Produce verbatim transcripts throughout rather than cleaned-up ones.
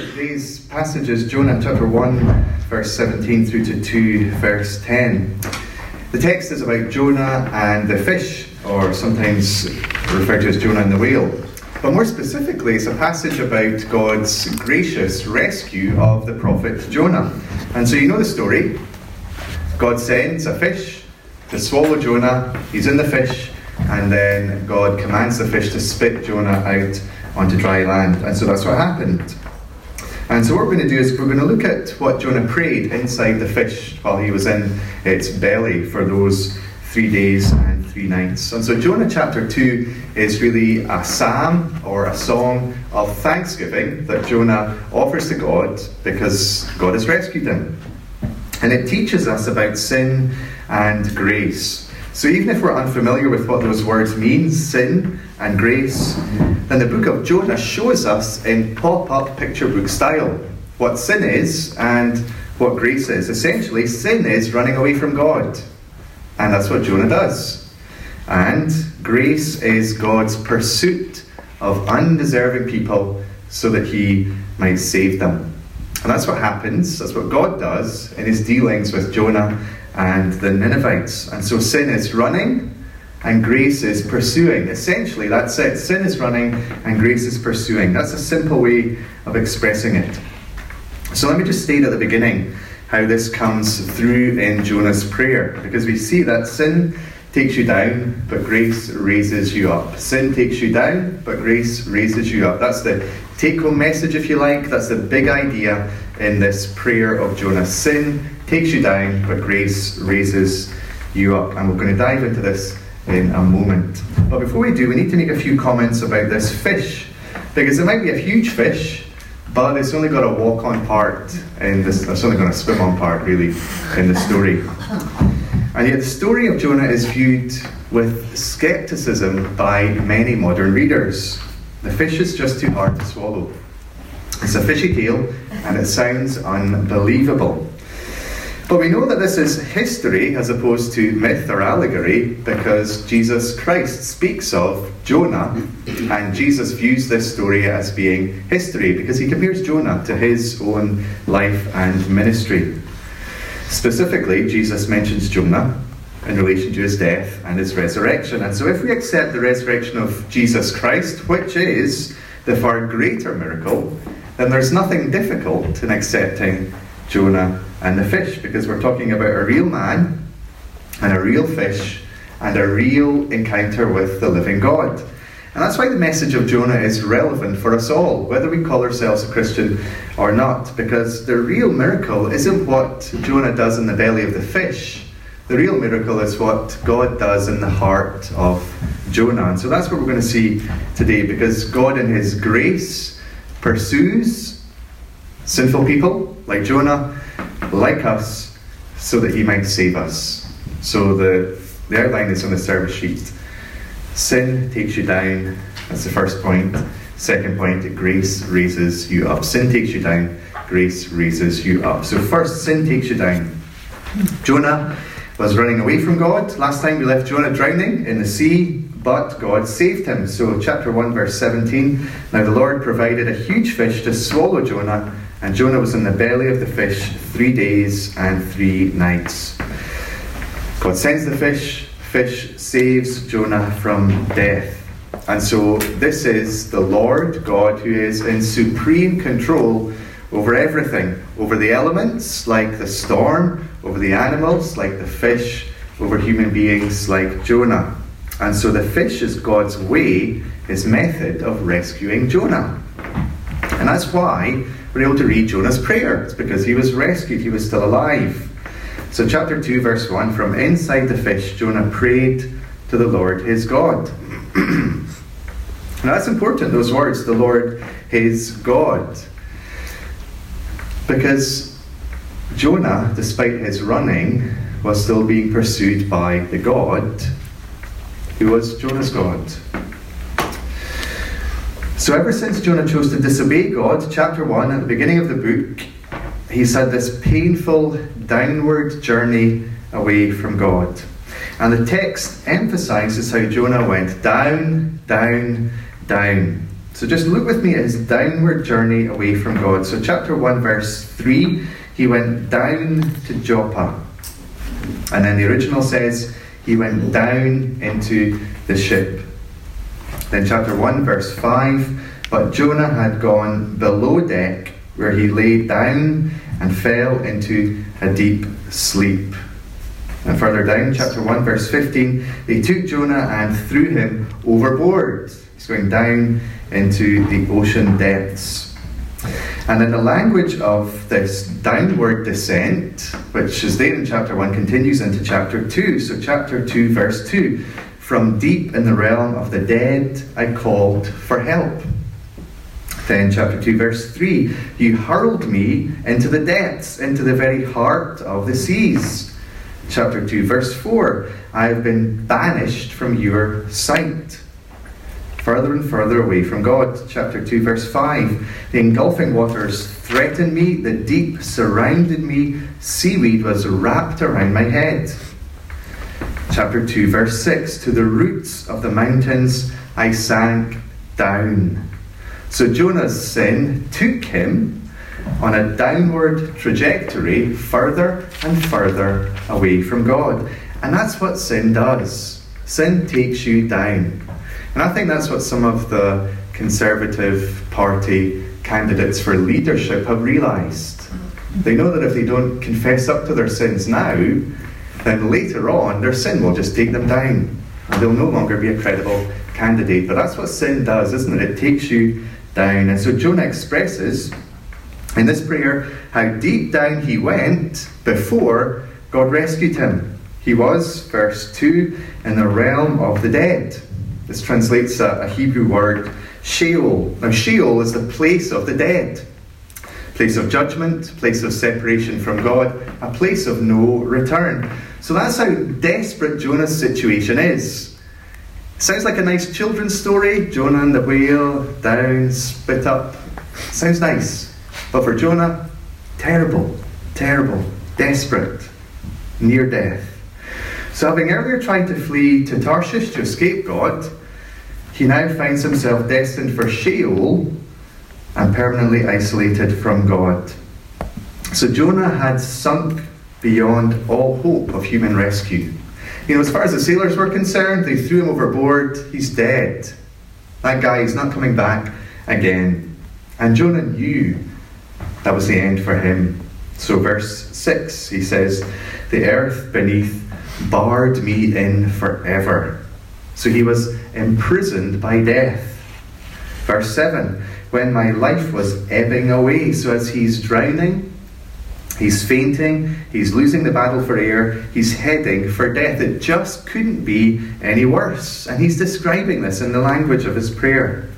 Today's passage is Jonah chapter one, verse seventeen through to two, verse ten. The text is about Jonah and the fish, or sometimes referred to as Jonah and the whale. But more specifically, it's a passage about God's gracious rescue of the prophet Jonah. And so you know the story. God sends a fish to swallow Jonah. He's in the fish, and then God commands the fish to spit Jonah out onto dry land. And so that's what happened. And so what we're going to do is we're going to look at what Jonah prayed inside the fish while he was in its belly for those three days and three nights. And so Jonah chapter two is really a psalm or a song of thanksgiving that Jonah offers to God because God has rescued him. And it teaches us about sin and grace. So even if we're unfamiliar with what those words mean, sin and grace, then the book of Jonah shows us in pop-up picture book style what sin is and what grace is. Essentially, sin is running away from God. And that's what Jonah does. And grace is God's pursuit of undeserving people so that he might save them. And that's what happens, that's what God does in his dealings with Jonah and the Ninevites. And so sin is running and grace is pursuing. Essentially, that's it. Sin is running and grace is pursuing. That's a simple way of expressing it. So let me just state at the beginning how this comes through in Jonah's prayer, because we see that sin takes you down, but grace raises you up. Sin takes you down, but grace raises you up. That's the take-home message, if you like. That's the big idea in this prayer of Jonah. Sin takes you down, but grace raises you up. And we're going to dive into this in a moment. But before we do, we need to make a few comments about this fish, because it might be a huge fish, but it's only got a walk-on part in this. It's only got a swim-on part, really, in the story. And yet the story of Jonah is viewed with skepticism by many modern readers. The fish is just too hard to swallow. It's a fishy tale, and it sounds unbelievable. But we know that this is history as opposed to myth or allegory, because Jesus Christ speaks of Jonah, and Jesus views this story as being history, because he compares Jonah to his own life and ministry. Specifically, Jesus mentions Jonah in relation to his death and his resurrection. And so if we accept the resurrection of Jesus Christ, which is the far greater miracle, then there's nothing difficult in accepting Jonah and the fish, because we're talking about a real man and a real fish and a real encounter with the living God. And that's why the message of Jonah is relevant for us all, whether we call ourselves a Christian or not, because the real miracle isn't what Jonah does in the belly of the fish. The real miracle is what God does in the heart of Jonah. And so that's what we're going to see today, because God in his grace pursues sinful people like Jonah, like us, so that he might save us. So the, the outline is on the service sheet. Sin takes you down. That's the first point. Second point, grace raises you up. Sin takes you down. Grace raises you up. So first, sin takes you down. Jonah was running away from God. Last time we left Jonah drowning in the sea, but God saved him. So chapter one, verse seventeen. Now the Lord provided a huge fish to swallow Jonah, and Jonah was in the belly of the fish three days and three nights. God sends the fish. Fish saves Jonah from death. And so this is the Lord God who is in supreme control over everything, over the elements like the storm, over the animals like the fish, over human beings like Jonah. And so the fish is God's way, his method of rescuing Jonah. And that's why we're able to read Jonah's prayer. It's because he was rescued, he was still alive. So chapter two, verse one, from inside the fish, Jonah prayed to the Lord his God. Now that's important, those words, the Lord his God. Because Jonah, despite his running, was still being pursued by the God who was Jonah's God. So ever since Jonah chose to disobey God, chapter one, at the beginning of the book, he's had this painful downward journey away from God. And the text emphasizes how Jonah went down, down, down. So just look with me at his downward journey away from God. So chapter one, verse three, he went down to Joppa. And then the original says he went down into the ship. Then chapter one, verse five, but Jonah had gone below deck, where he lay down and fell into a deep sleep. And further down, chapter one, verse fifteen, they took Jonah and threw him overboard. He's going down into the ocean depths. And then the language of this downward descent, which is there in chapter one, continues into chapter two. So chapter two, verse two, from deep in the realm of the dead I called for help. Then chapter two, verse three, you hurled me into the depths, into the very heart of the seas. Chapter two, verse four, I have been banished from your sight. Further and further away from God. Chapter two, verse five, the engulfing waters threatened me, the deep surrounded me, seaweed was wrapped around my head. Chapter two, verse six, to the roots of the mountains I sank down. So Jonah's sin took him on a downward trajectory, further and further away from God. And that's what sin does. Sin takes you down. And I think that's what some of the Conservative Party candidates for leadership have realised. They know that if they don't confess up to their sins now, then later on their sin will just take them down. And they'll no longer be a credible candidate. But that's what sin does, isn't it? It takes you down. And so Jonah expresses in this prayer how deep down he went before God rescued him. He was, verse two, in the realm of the dead. This translates a, a Hebrew word, Sheol. Now Sheol is the place of the dead. Place of judgment, place of separation from God, a place of no return. So that's how desperate Jonah's situation is. Sounds like a nice children's story. Jonah and the whale, down, spit up. Sounds nice. But for Jonah, terrible, terrible, desperate, near death. So having earlier tried to flee to Tarshish to escape God, he now finds himself destined for Sheol and permanently isolated from God. So Jonah had sunk beyond all hope of human rescue. You know, as far as the sailors were concerned, they threw him overboard. He's dead. That guy is not coming back again. And Jonah knew that was the end for him. So verse six, he says, the earth beneath barred me in forever. So he was imprisoned by death. Verse seven, when my life was ebbing away. So as he's drowning, he's fainting, he's losing the battle for air, he's heading for death. It just couldn't be any worse. And he's describing this in the language of his prayer.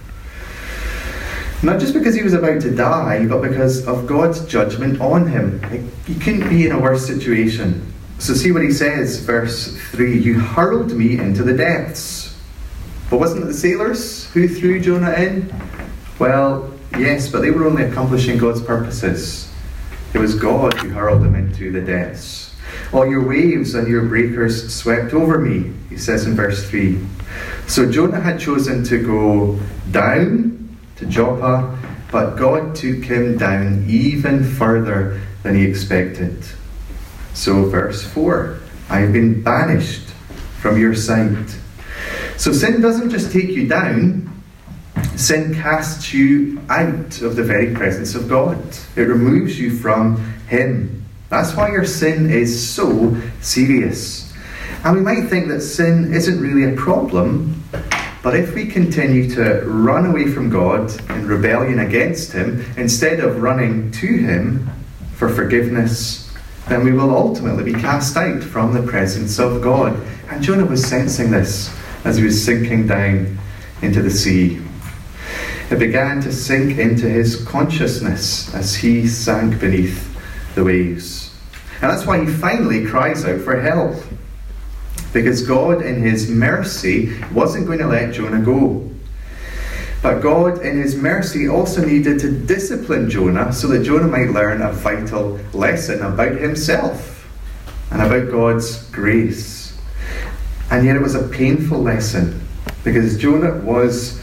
Not just because he was about to die, but because of God's judgment on him. Like, he couldn't be in a worse situation. So see what he says, verse three, you hurled me into the depths. But wasn't it the sailors who threw Jonah in? Well, yes, but they were only accomplishing God's purposes. It was God who hurled them into the depths. All your waves and your breakers swept over me, he says in verse three. So Jonah had chosen to go down to Joppa, but God took him down even further than he expected. So verse four, I have been banished from your sight. So sin doesn't just take you down, sin casts you out of the very presence of God. It removes you from him. That's why your sin is so serious. And we might think that sin isn't really a problem, but if we continue to run away from God in rebellion against him, instead of running to him for forgiveness, then we will ultimately be cast out from the presence of God. And Jonah was sensing this as he was sinking down into the sea. It began to sink into his consciousness as he sank beneath the waves. And that's why he finally cries out for help. Because God, in his mercy, wasn't going to let Jonah go. But God, in his mercy, also needed to discipline Jonah so that Jonah might learn a vital lesson about himself and about God's grace. And yet it was a painful lesson, because Jonah was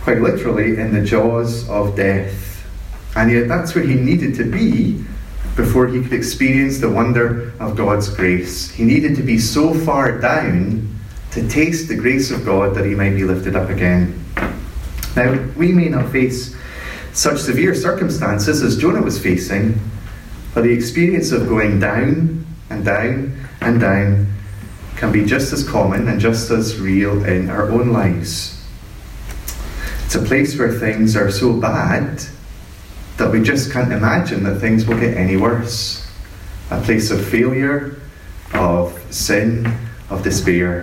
quite literally, in the jaws of death. And yet that's where he needed to be before he could experience the wonder of God's grace. He needed to be so far down to taste the grace of God that he might be lifted up again. Now, we may not face such severe circumstances as Jonah was facing, but the experience of going down and down and down can be just as common and just as real in our own lives. It's a place where things are so bad that we just can't imagine that things will get any worse. A place of failure, of sin, of despair.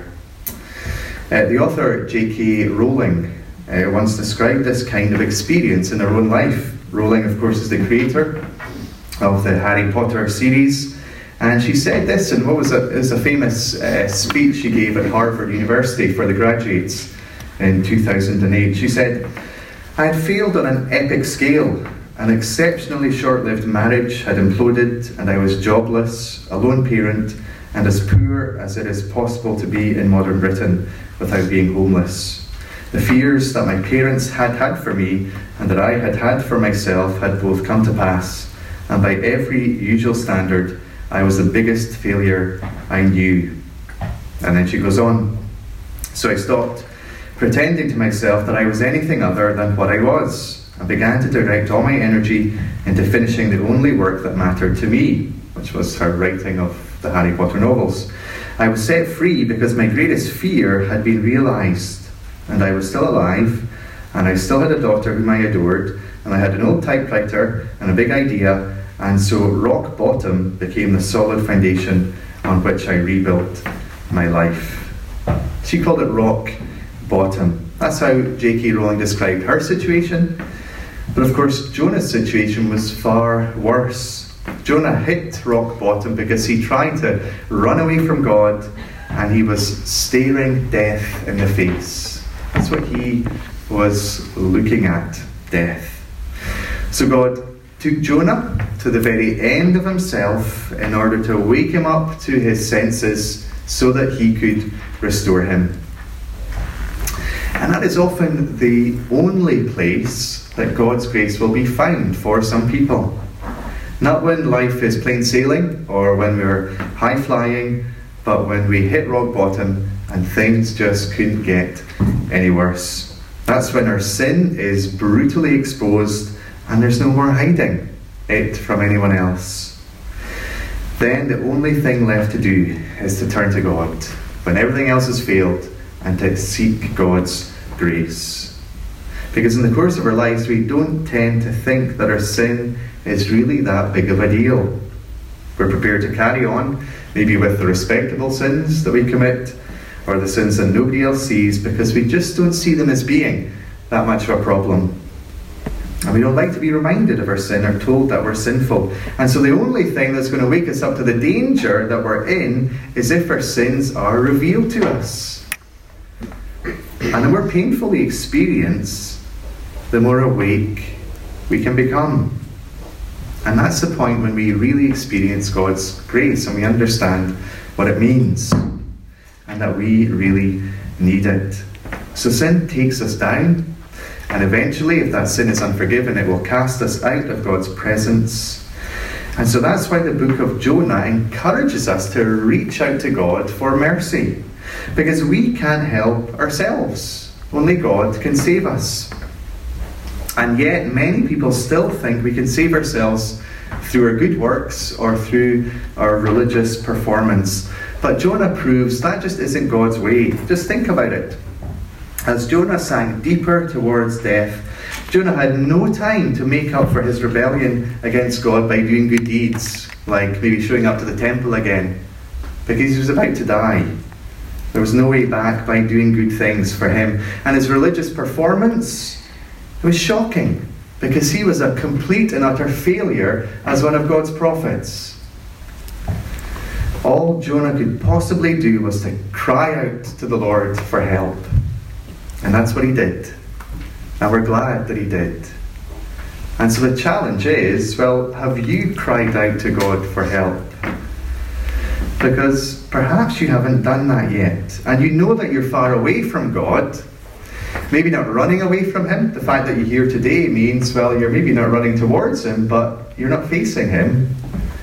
Uh, the author J K Rowling uh, once described this kind of experience in her own life. Rowling, of course, is the creator of the Harry Potter series, and she said this in what was a, is a famous uh, speech she gave at Harvard University for the graduates in two thousand eight. She said, "I had failed on an epic scale. An exceptionally short-lived marriage had imploded, and I was jobless, a lone parent, and as poor as it is possible to be in modern Britain without being homeless. The fears that my parents had had for me and that I had had for myself had both come to pass, and by every usual standard, I was the biggest failure I knew." And then she goes on, "So I stopped pretending to myself that I was anything other than what I was. I began to direct all my energy into finishing the only work that mattered to me," which was her writing of the Harry Potter novels. "I was set free because my greatest fear had been realised, and I was still alive, and I still had a daughter whom I adored, and I had an old typewriter and a big idea, and so rock bottom became the solid foundation on which I rebuilt my life." She called it rock bottom. That's how J K Rowling described her situation. But of course, Jonah's situation was far worse. Jonah hit rock bottom because he tried to run away from God, and he was staring death in the face. That's what he was looking at, death. So God took Jonah to the very end of himself in order to wake him up to his senses so that he could restore him. And that is often the only place that God's grace will be found for some people. Not when life is plain sailing or when we're high flying, but when we hit rock bottom and things just couldn't get any worse. That's when our sin is brutally exposed and there's no more hiding it from anyone else. Then the only thing left to do is to turn to God when everything else has failed and to seek God's grace. Because in the course of our lives, we don't tend to think that our sin is really that big of a deal. We're prepared to carry on, maybe with the respectable sins that we commit, or the sins that nobody else sees, because we just don't see them as being that much of a problem. And we don't like to be reminded of our sin or told that we're sinful. And so the only thing that's going to wake us up to the danger that we're in is if our sins are revealed to us. And the more painful the experience, the more awake we can become. And that's the point when we really experience God's grace and we understand what it means and that we really need it. So sin takes us down, and eventually, if that sin is unforgiven, it will cast us out of God's presence. And so that's why the book of Jonah encourages us to reach out to God for mercy, because we can't help ourselves. Only God can save us. And yet many people still think we can save ourselves through our good works or through our religious performance. But Jonah proves that just isn't God's way. Just think about it. As Jonah sank deeper towards death, Jonah had no time to make up for his rebellion against God by doing good deeds, like maybe showing up to the temple again, because he was about to die. There was no way back by doing good things for him. And his religious performance, it was shocking, because he was a complete and utter failure as one of God's prophets. All Jonah could possibly do was to cry out to the Lord for help. And that's what he did. And we're glad that he did. And so the challenge is, well, have you cried out to God for help? Because perhaps you haven't done that yet. And you know that you're far away from God. Maybe not running away from him. The fact that you're here today means, well, you're maybe not running towards him, but you're not facing him.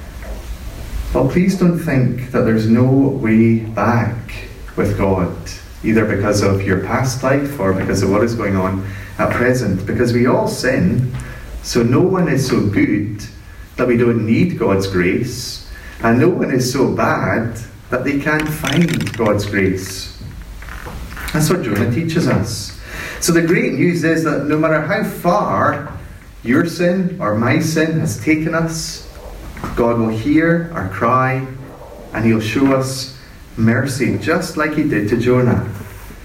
Well, please don't think that there's no way back with God, either because of your past life or because of what is going on at present. Because we all sin, so no one is so good that we don't need God's grace, and no one is so bad that they can't find God's grace. That's what Jonah teaches us. So the great news is that no matter how far your sin or my sin has taken us, God will hear our cry and he'll show us mercy, just like he did to Jonah.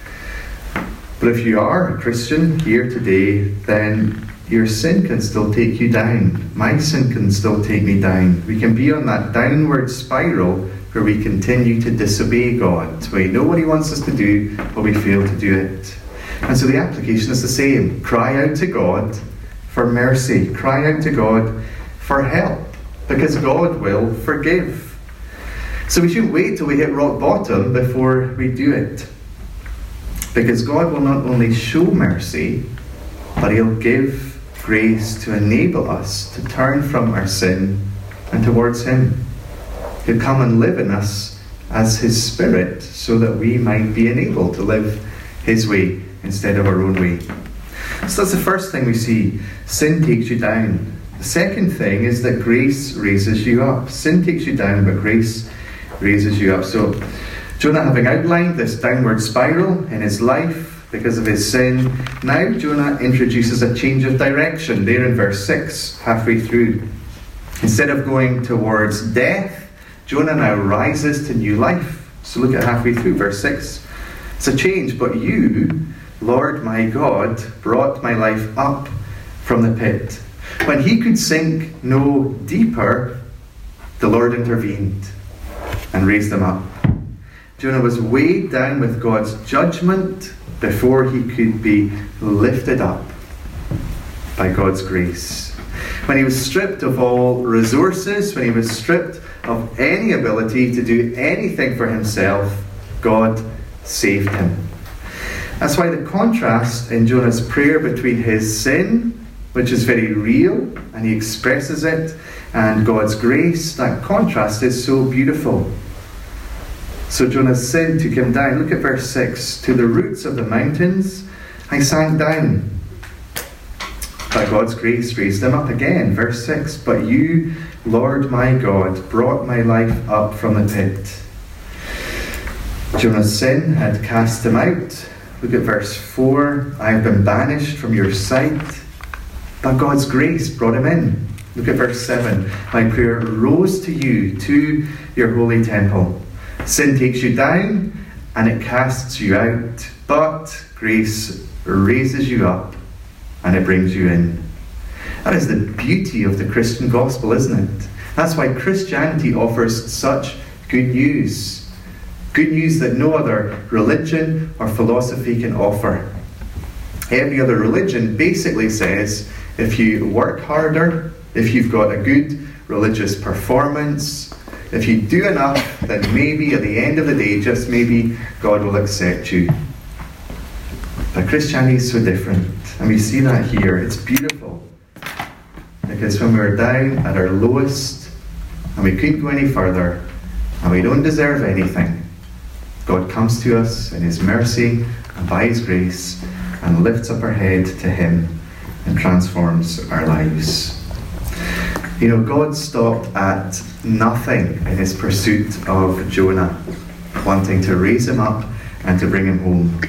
But if you are a Christian here today, then your sin can still take you down. My sin can still take me down. We can be on that downward spiral where we continue to disobey God. We know what he wants us to do, but we fail to do it. And so the application is the same. Cry out to God for mercy. Cry out to God for help, because God will forgive. So we shouldn't wait till we hit rock bottom before we do it. Because God will not only show mercy, but he'll give grace to enable us to turn from our sin and towards him. He'll come and live in us as his Spirit, so that we might be enabled to live his way instead of our own way. So that's the first thing we see. Sin takes you down. The second thing is that grace raises you up. Sin takes you down, but grace raises you up. So Jonah, having outlined this downward spiral in his life because of his sin, now Jonah introduces a change of direction there in verse six, halfway through. Instead of going towards death, Jonah now rises to new life. So look at halfway through verse six. It's a change. But you, Lord my God, brought my life up from the pit. When he could sink no deeper, the Lord intervened and raised him up. Jonah was weighed down with God's judgment before he could be lifted up by God's grace. When he was stripped of all resources, when he was stripped of any ability to do anything for himself, God saved him. That's why the contrast in Jonah's prayer between his sin, which is very real, and he expresses it, and God's grace, that contrast is so beautiful. So Jonah's sin took him down. Look at verse six. To the roots of the mountains I sank down. But God's grace raised him up again. Verse six. But you, Lord my God, brought my life up from the pit. Jonah's sin had cast him out. Look at verse four. I have been banished from your sight. But God's grace brought him in. Look at verse seven. My prayer rose to you, to your holy temple. Sin takes you down and it casts you out, but grace raises you up and it brings you in. That is the beauty of the Christian gospel, isn't it? That's why Christianity offers such good news. Good news that no other religion or philosophy can offer. Every other religion basically says, if you work harder, if you've got a good religious performance, if you do enough, then maybe at the end of the day, just maybe, God will accept you. But Christianity is so different. And we see that here. It's beautiful. Because when we're down at our lowest, and we couldn't go any further, and we don't deserve anything, God comes to us in his mercy and by his grace and lifts up our head to him and transforms our lives. You know, God stopped at nothing in his pursuit of Jonah, wanting to raise him up and to bring him home.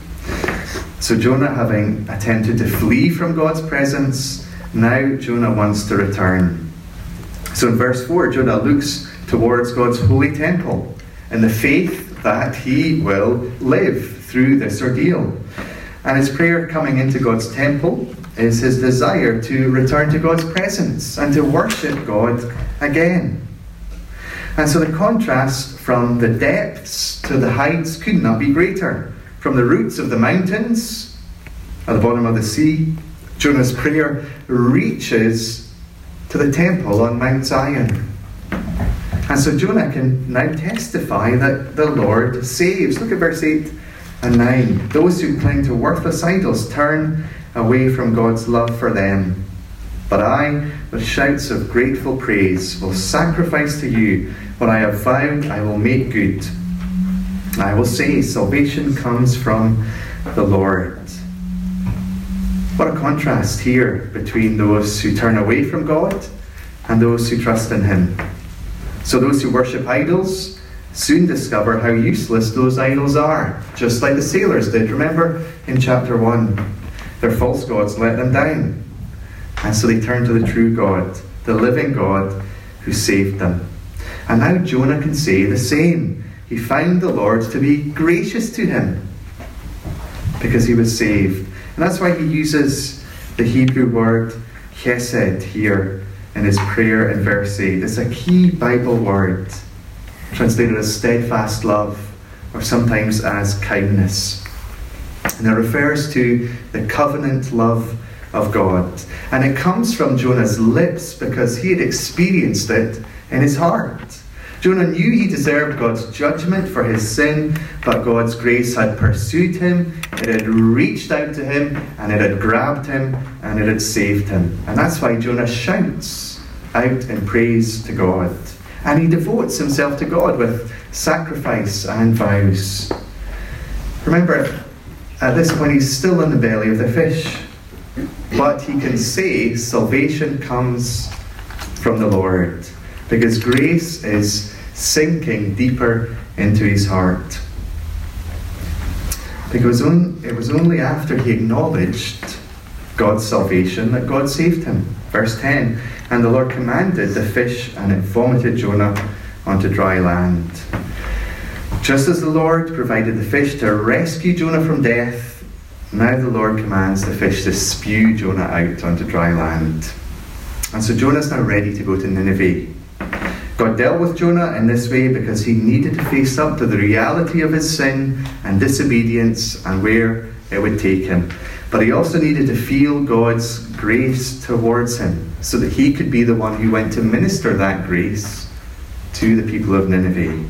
So Jonah, having attempted to flee from God's presence, now Jonah wants to return. So in verse four, Jonah looks towards God's holy temple in the faith that he will live through this ordeal. And his prayer coming into God's temple is his desire to return to God's presence and to worship God again. And so the contrast from the depths to the heights could not be greater. From the roots of the mountains at the bottom of the sea, Jonah's prayer reaches to the temple on Mount Zion. And so Jonah can now testify that the Lord saves. Look at verse eight. And nine, those who cling to worthless idols turn away from God's love for them. But I, with shouts of grateful praise, will sacrifice to you what I have vowed I will make good. I will say, salvation comes from the Lord. What a contrast here between those who turn away from God and those who trust in Him. So those who worship idols soon discover how useless those idols are, just like the sailors did. Remember in chapter one, their false gods let them down. And so they turn to the true God, the living God who saved them. And now Jonah can say the same. He found the Lord to be gracious to him because he was saved. And that's why he uses the Hebrew word chesed here in his prayer in verse eight. It's a key Bible word, translated as steadfast love, or sometimes as kindness. And it refers to the covenant love of God. And it comes from Jonah's lips because he had experienced it in his heart. Jonah knew he deserved God's judgment for his sin, but God's grace had pursued him, it had reached out to him, and it had grabbed him, and it had saved him. And that's why Jonah shouts out in praise to God. And he devotes himself to God with sacrifice and vows. Remember, at this point he's still in the belly of the fish. But he can say salvation comes from the Lord, because grace is sinking deeper into his heart. Because it was only after he acknowledged God's salvation that God saved him. Verse ten, and the Lord commanded the fish, and it vomited Jonah onto dry land. Just as the Lord provided the fish to rescue Jonah from death, now the Lord commands the fish to spew Jonah out onto dry land. And so Jonah's now ready to go to Nineveh. God dealt with Jonah in this way because he needed to face up to the reality of his sin and disobedience and where it would take him. But he also needed to feel God's grace towards him so that he could be the one who went to minister that grace to the people of Nineveh.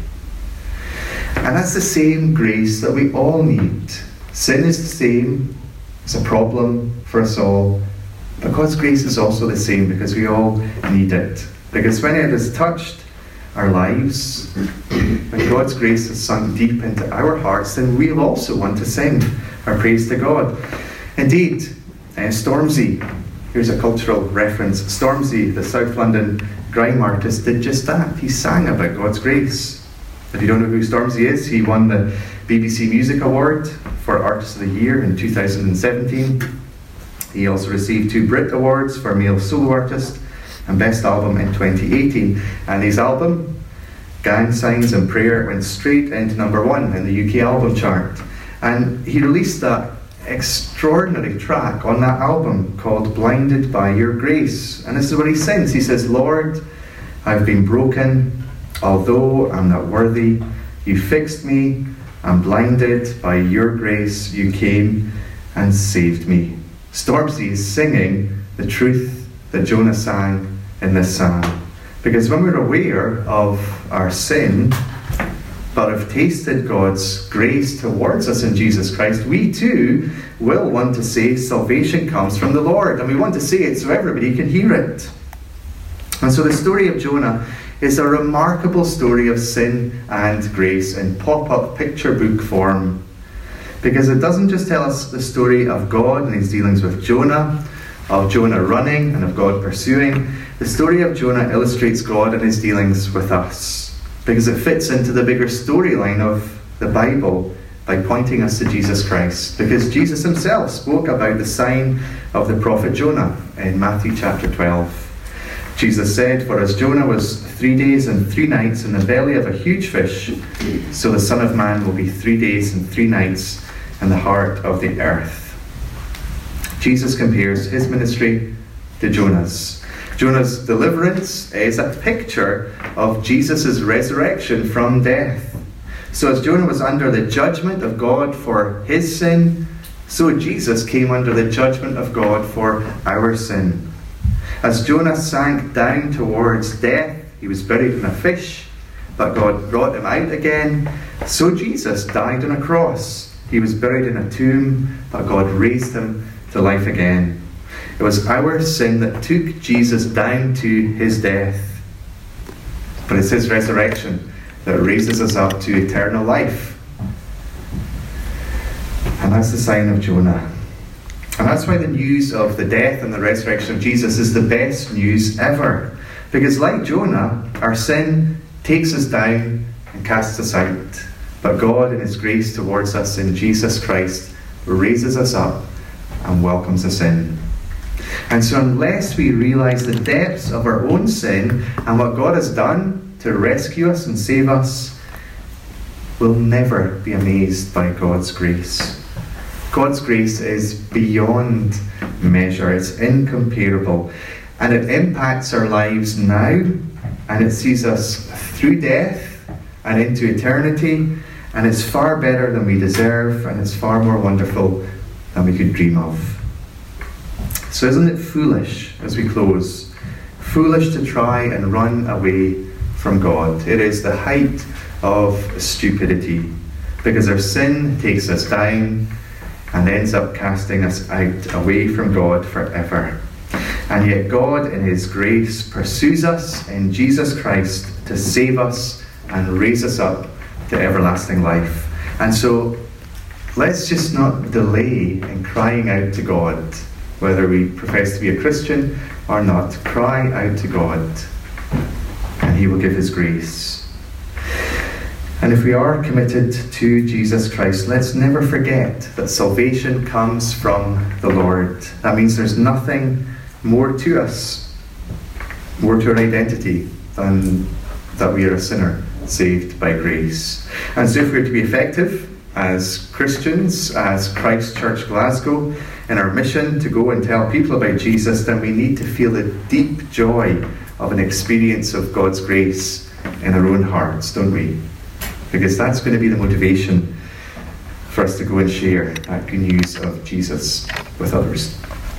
And that's the same grace that we all need. Sin is the same. It's a problem for us all. But God's grace is also the same because we all need it. Because when it has touched our lives, when God's grace has sunk deep into our hearts, then we'll also want to sing our praise to God. Indeed, uh, Stormzy, here's a cultural reference. Stormzy, the South London grime artist, did just that. He sang about God's grace. If you don't know who Stormzy is, he won the B B C Music Award for Artist of the Year in two thousand seventeen. He also received two Brit Awards for Male Solo Artist and Best Album in twenty eighteen. And his album, Gang Signs and Prayer, went straight into number one in the U K album chart. And he released that extraordinary track on that album called Blinded by Your Grace. And this is what he sings. He says, Lord, I've been broken, although I'm not worthy. You fixed me, I'm blinded by your grace. You came and saved me. Stormzy is singing the truth that Jonah sang in this psalm. Because when we're aware of our sin, but have tasted God's grace towards us in Jesus Christ, we too will want to say salvation comes from the Lord. And we want to say it so everybody can hear it. And so the story of Jonah is a remarkable story of sin and grace in pop-up picture book form. Because it doesn't just tell us the story of God and his dealings with Jonah, of Jonah running and of God pursuing. The story of Jonah illustrates God and his dealings with us, because it fits into the bigger storyline of the Bible by pointing us to Jesus Christ. Because Jesus himself spoke about the sign of the prophet Jonah in Matthew chapter twelve. Jesus said, for as Jonah was three days and three nights in the belly of a huge fish, so the Son of Man will be three days and three nights in the heart of the earth. Jesus compares his ministry to Jonah's. Jonah's deliverance is a picture of Jesus' resurrection from death. So as Jonah was under the judgment of God for his sin, so Jesus came under the judgment of God for our sin. As Jonah sank down towards death, he was buried in a fish, but God brought him out again. So Jesus died on a cross He was buried in a tomb, but God raised him to life again. It was our sin that took Jesus down to his death. But it's his resurrection that raises us up to eternal life. And that's the sign of Jonah. And that's why the news of the death and the resurrection of Jesus is the best news ever. Because like Jonah, our sin takes us down and casts us out. But God, in his grace towards us in Jesus Christ, raises us up and welcomes us in. And so unless we realize the depths of our own sin and what God has done to rescue us and save us, we'll never be amazed by God's grace. God's grace is beyond measure. It's incomparable. And it impacts our lives now, and it sees us through death and into eternity, and it's far better than we deserve, and it's far more wonderful than we could dream of. So isn't it foolish, as we close, foolish to try and run away from God? It is the height of stupidity, because our sin takes us down and ends up casting us out away from God forever. And yet God, in his grace, pursues us in Jesus Christ to save us and raise us up to everlasting life. And so let's just not delay in crying out to God, whether we profess to be a Christian or not. Cry out to God, and he will give his grace. And if we are committed to Jesus Christ, let's never forget that salvation comes from the Lord. That means there's nothing more to us, more to our identity, than that we are a sinner saved by grace. And so if we're to be effective as Christians, as Christ Church Glasgow, in our mission to go and tell people about Jesus, then we need to feel the deep joy of an experience of God's grace in our own hearts, don't we? Because that's going to be the motivation for us to go and share that good news of Jesus with others.